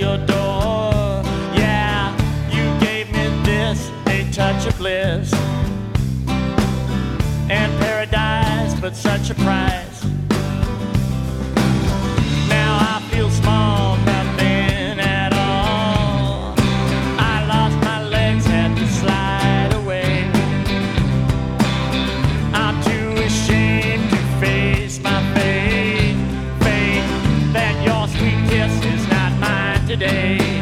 your door. Yeah, you gave me this, a touch of bliss, and paradise, but such a price. Now I feel small, nothing at all. I lost my legs, had to slide away. I'm too ashamed to face my fate, that your sweet kiss is not mine today.